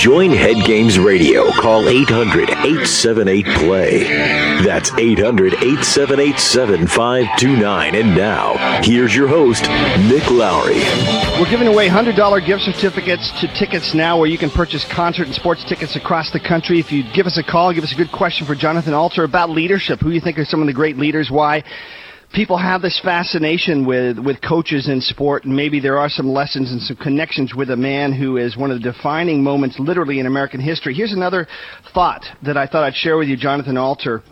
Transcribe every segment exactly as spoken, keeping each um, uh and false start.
Join Head Games Radio. Call eight hundred, eight seven eight, play. That's eight hundred, eight seven eight, seven five two nine. And now, here's your host, Nick Lowry. We're giving away one hundred dollars gift certificates to Tickets Now, where you can purchase concert and sports tickets across the country. If you give us a call, give us a good question for Jonathan Alter about leadership. Who you think are some of the great leaders? Why people have this fascination with, with coaches in sport, and maybe there are some lessons and some connections with a man who is one of the defining moments literally in American history. Here's another thought that I thought I'd share with you, Jonathan Alter.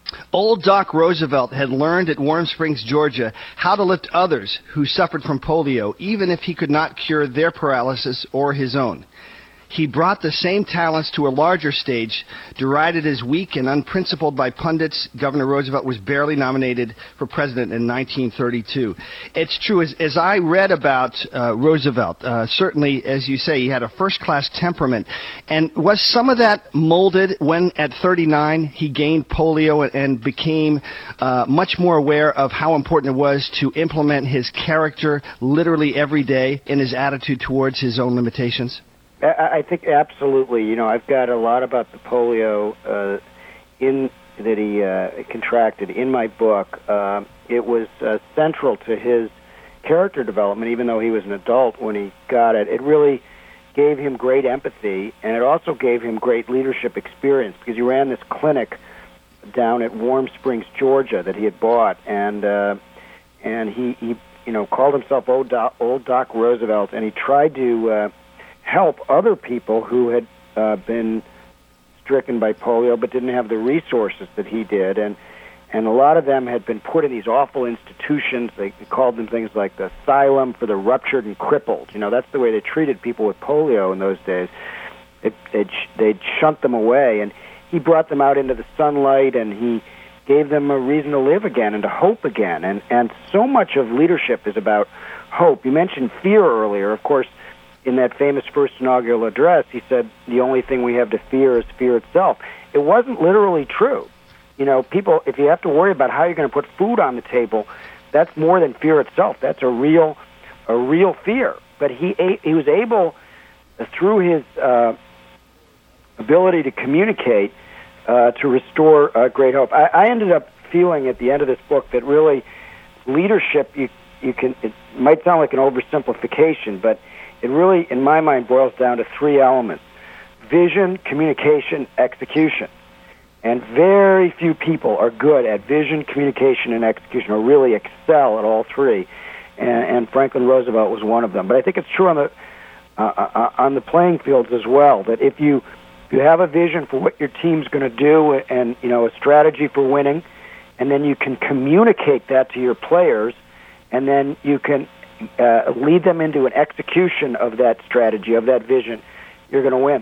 Old Doc Roosevelt had learned at Warm Springs, Georgia, how to lift others who suffered from polio, even if he could not cure their paralysis or his own. He brought the same talents to a larger stage. Derided as weak and unprincipled by pundits, Governor Roosevelt was barely nominated for president in nineteen thirty-two. It's true, as, as I read about uh, Roosevelt, uh, certainly, as you say, he had a first-class temperament. And was some of that molded when, at thirty-nine, he gained polio and, and became uh, much more aware of how important it was to implement his character literally every day in his attitude towards his own limitations? I think absolutely. You know, I've got a lot about the polio uh, in that he uh, contracted in my book. Uh, it was uh, central to his character development, even though he was an adult when he got it. It really gave him great empathy, and it also gave him great leadership experience, because he ran this clinic down at Warm Springs, Georgia, that he had bought, and uh, and he, he you know called himself Old Doc, Old Doc Roosevelt, and he tried to Uh, help other people who had uh, been stricken by polio but didn't have the resources that he did. And and a lot of them had been put in these awful institutions. They called them things like the asylum for the ruptured and crippled. You know, that's the way they treated people with polio in those days. It, they'd, they'd shunt them away. And he brought them out into the sunlight, and he gave them a reason to live again and to hope again. And, and so much of leadership is about hope. You mentioned fear earlier. Of course, in that famous first inaugural address, he said, the only thing we have to fear is fear itself. It wasn't literally true. You know, people, if you have to worry about how you're going to put food on the table, that's more than fear itself. That's a real, a real fear. But he he was able, uh, through his uh, ability to communicate, uh, to restore uh, great hope. I, I ended up feeling at the end of this book that really leadership, you you can, it might sound like an oversimplification, but it really, in my mind, boils down to three elements: vision, communication, execution. And very few people are good at vision, communication, and execution, or really excel at all three. And, and Franklin Roosevelt was one of them. But I think it's true on the uh, uh, on the playing fields as well, that if you if you have a vision for what your team's going to do, and you know a strategy for winning, and then you can communicate that to your players, and then you can Uh, lead them into an execution of that strategy, of that vision, you're going to win.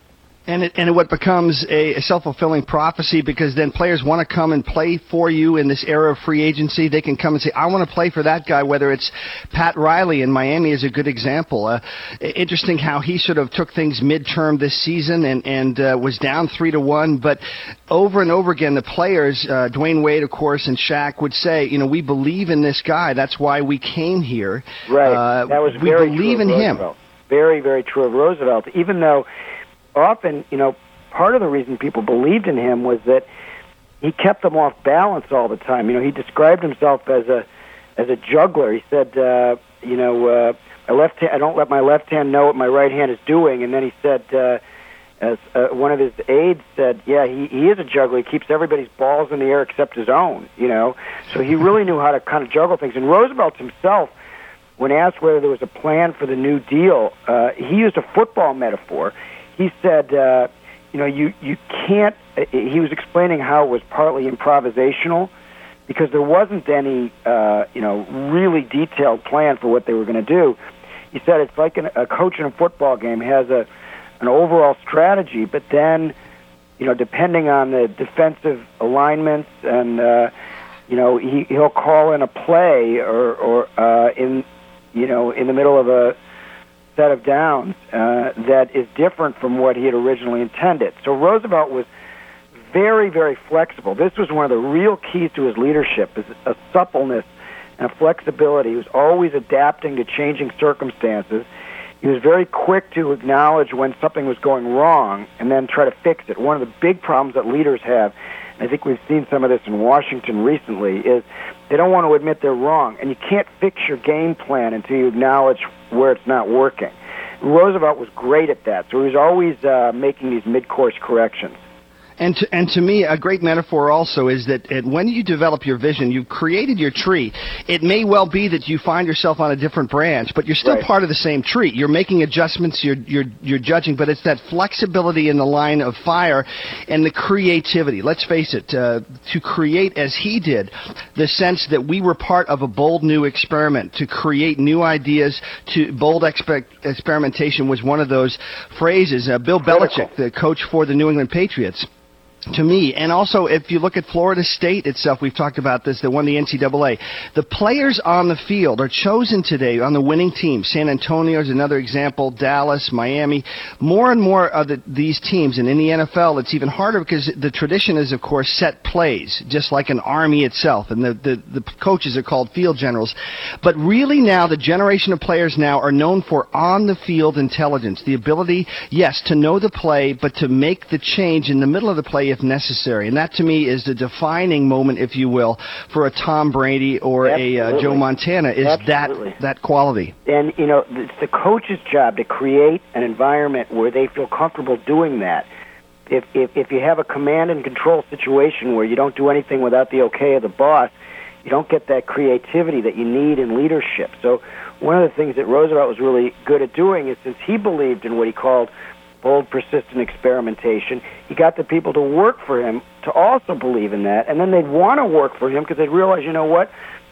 And it, and what becomes a, a self-fulfilling prophecy, because then players want to come and play for you in this era of free agency. They can come and say, I want to play for that guy, whether it's Pat Riley in Miami is a good example. Uh, interesting how he sort of took things midterm this season and, and uh, was down three to one. But over and over again, the players, uh, Dwayne Wade, of course, and Shaq would say, you know, we believe in this guy. That's why we came here. Right. Uh, that was we very believe true in of him. Roosevelt. Very, very true of Roosevelt, even though often, you know, part of the reason people believed in him was that he kept them off balance all the time. You know, he described himself as a as a juggler. He said, uh, you know, uh, my left hand, I don't let my left hand know what my right hand is doing. And then he said, uh, as uh, one of his aides said, yeah, he, he is a juggler. He keeps everybody's balls in the air except his own, you know. So he really knew how to kind of juggle things. And Roosevelt himself, when asked whether there was a plan for the New Deal, uh, he used a football metaphor. He said, uh, you know, you, you can't, uh, he was explaining how it was partly improvisational, because there wasn't any, uh, you know, really detailed plan for what they were going to do. He said it's like an, a coach in a football game has a an overall strategy, but then, you know, depending on the defensive alignments and, uh, you know, he, he'll call in a play or, or uh, in, you know, in the middle of a set of downs uh, that is different from what he had originally intended. So Roosevelt was very, very flexible. This was one of the real keys to his leadership, is a suppleness and a flexibility. He was always adapting to changing circumstances. He was very quick to acknowledge when something was going wrong and then try to fix it. One of the big problems that leaders have, and I think we've seen some of this in Washington recently, is they don't want to admit they're wrong. And you can't fix your game plan until you acknowledge where it's not working. Roosevelt was great at that, so he was always uh, making these mid-course corrections. And to, and to me, a great metaphor also is that it, when you develop your vision, you've created your tree. It may well be that you find yourself on a different branch, but you're still right. part of the same tree. You're making adjustments, you're, you're, you're judging, but it's that flexibility in the line of fire and the creativity. Let's face it, uh, to create as he did, the sense that we were part of a bold new experiment, to create new ideas, to bold expe- experimentation was one of those phrases. Uh, Bill Belichick, the coach for the New England Patriots, to me, and also if you look at Florida State itself, we've talked about this, that won the N C double A. The players on the field are chosen today on the winning team. San Antonio is another example, Dallas, Miami. More and more of the, these teams, and in the N F L it's even harder because the tradition is, of course, set plays, just like an army itself, and the, the, the coaches are called field generals. But really now, the generation of players now are known for on-the-field intelligence, the ability, yes, to know the play, but to make the change in the middle of the play if necessary. And that, to me, is the defining moment, if you will, for a Tom Brady or Absolutely. a uh, Joe Montana, is Absolutely. that that quality. And, you know, it's the coach's job to create an environment where they feel comfortable doing that. If, if, if you have a command and control situation where you don't do anything without the okay of the boss, you don't get that creativity that you need in leadership. So one of the things that Roosevelt was really good at doing is, since he believed in what he called bold, persistent experimentation, he got the people to work for him to also believe in that, and then they'd want to work for him because they'd realize, you know what,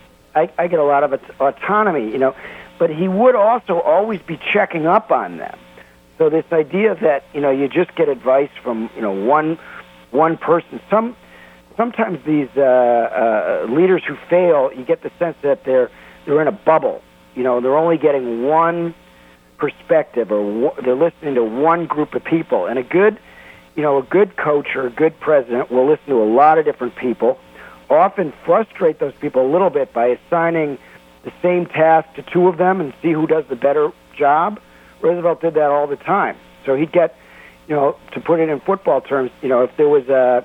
I, I get a lot of autonomy, you know. But he would also always be checking up on them. So this idea that, you know, you just get advice from, you know, one one person. Some sometimes these uh, uh, leaders who fail, you get the sense that they're they're in a bubble. You know, they're only getting one perspective, or they're listening to one group of people. And a good, you know, a good coach or a good president will listen to a lot of different people, often frustrate those people a little bit by assigning the same task to two of them and see who does the better job. Roosevelt did that all the time. So he'd get, you know, to put it in football terms, you know, if there was a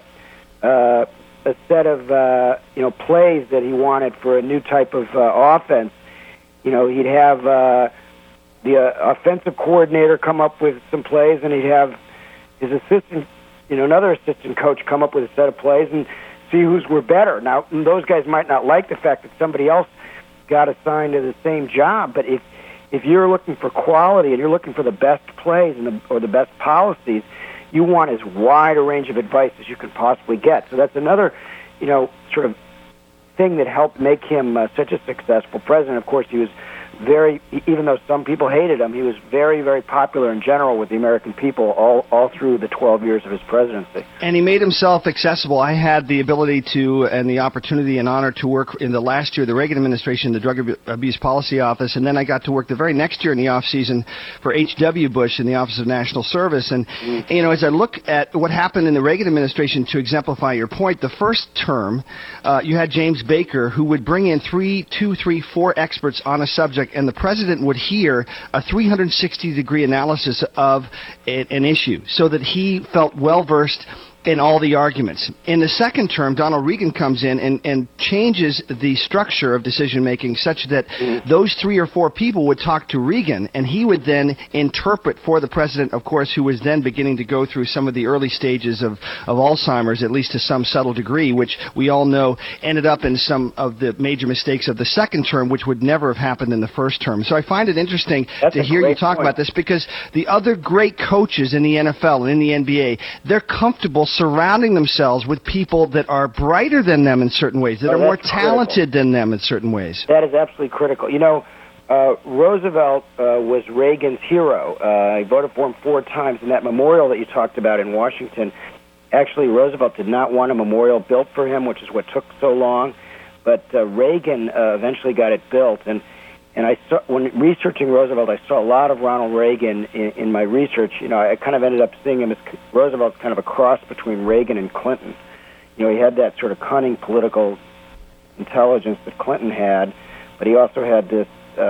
a, a set of uh, you know plays that he wanted for a new type of uh, offense, you know, he'd have uh, the uh, offensive coordinator come up with some plays, and he'd have his assistant, you know, another assistant coach come up with a set of plays and see whose were better. Now, those guys might not like the fact that somebody else got assigned to the same job, but if if you're looking for quality and you're looking for the best plays and the, or the best policies, you want as wide a range of advice as you can possibly get. So that's another, you know, sort of thing that helped make him uh, such a successful president. Of course, he was very, even though some people hated him, he was very, very popular in general with the American people all, all through the twelve years of his presidency. And he made himself accessible. I had the ability to, and the opportunity and honor to work in the last year, the Reagan administration, the Drug Abuse Policy Office, and then I got to work the very next year in the off season for H W Bush in the Office of National Service. And, mm. you know, as I look at what happened in the Reagan administration, to exemplify your point, the first term, uh, you had James Baker, who would bring in three, two, three, four experts on a subject, and the president would hear a three hundred sixty degree analysis of a, an issue so that he felt well-versed in all the arguments. In the second term, Donald Regan comes in and, and changes the structure of decision-making such that mm-hmm. those three or four people would talk to Regan, and he would then interpret for the president, of course, who was then beginning to go through some of the early stages of, of Alzheimer's, at least to some subtle degree, which we all know ended up in some of the major mistakes of the second term, which would never have happened in the first term. So I find it interesting That's to hear you talk point. about this, because the other great coaches in the N F L and in the N B A, they're comfortable surrounding themselves with people that are brighter than them in certain ways, that oh, are more critical. talented than them in certain ways. That is absolutely critical. You know, uh, Roosevelt uh, was Reagan's hero. Uh, he voted for him four times, and that memorial that you talked about in Washington, actually Roosevelt did not want a memorial built for him, which is what took so long, but uh, Reagan uh, eventually got it built. And And I saw, when researching Roosevelt, I saw a lot of Ronald Reagan in, in my research. You know, I kind of ended up seeing him as Roosevelt's kind of a cross between Reagan and Clinton. You know, he had that sort of cunning political intelligence that Clinton had, but he also had this uh,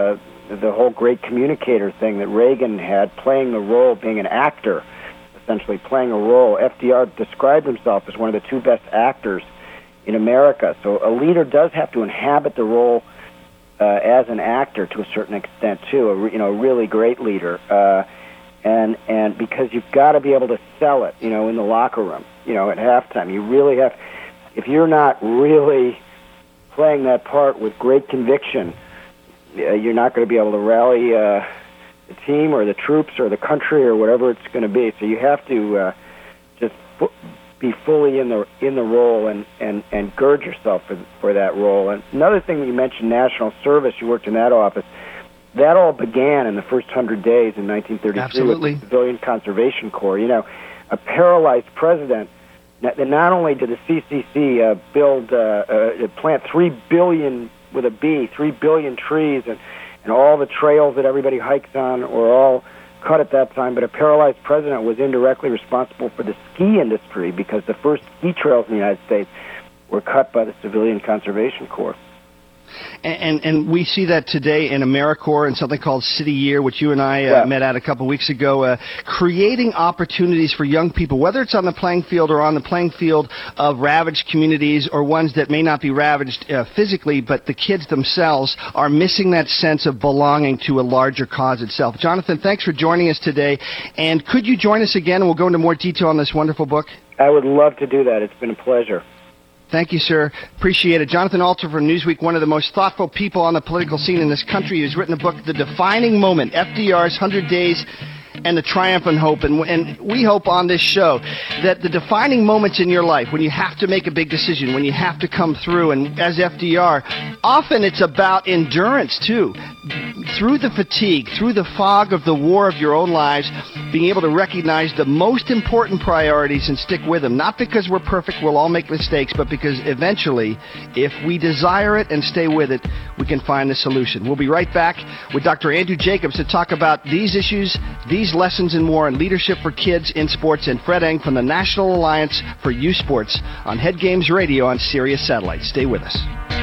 the whole great communicator thing that Reagan had, playing the role, being an actor, essentially playing a role. F D R described himself as one of the two best actors in America. So a leader does have to inhabit the role uh, as an actor to a certain extent too. A, you know, a really great leader, uh, and and because you've got to be able to sell it. You know, in the locker room. You know, at halftime, you really have. If you're not really playing that part with great conviction, uh, you're not going to be able to rally uh, the team or the troops or the country or whatever it's going to be. So you have to uh, just fu- be fully in the in the role and, and, and gird yourself for for that role. And another thing that you mentioned, national service. You worked in that office. That all began in the first hundred days in nineteen thirty-three Absolutely. with the Civilian Conservation Corps. You know, a paralyzed president. Not only did the C C C uh, build, uh, uh, plant three billion with a B, three billion trees, and, and all the trails that everybody hikes on were all cut at that time, but a paralyzed president was indirectly responsible for the ski industry because the first ski trails in the United States were cut by the Civilian Conservation Corps. And, and and we see that today in AmeriCorps and something called City Year, which you and I uh, yeah. met at a couple of weeks ago, uh, creating opportunities for young people, whether it's on the playing field or on the playing field of ravaged communities or ones that may not be ravaged uh, physically, but the kids themselves are missing that sense of belonging to a larger cause itself. Jonathan, thanks for joining us today. And could you join us again, and we'll go into more detail on this wonderful book? I would love to do that. It's been a pleasure. Thank you, sir. Appreciate it. Jonathan Alter from Newsweek, one of the most thoughtful people on the political scene in this country, who's written a book, The Defining Moment, F D R's one hundred days and the Triumph and Hope. And, and we hope on this show that the defining moments in your life, when you have to make a big decision, when you have to come through, and as F D R, often it's about endurance, too. Through the fatigue, through the fog of the war of your own lives, being able to recognize the most important priorities and stick with them. Not because we're perfect, we'll all make mistakes, but because eventually, if we desire it and stay with it, we can find the solution. We'll be right back with Doctor Andrew Jacobs to talk about these issues, these lessons and more in leadership for kids in sports, and Fred Eng from the National Alliance for Youth Sports on Head Games Radio on Sirius Satellite. Stay with us.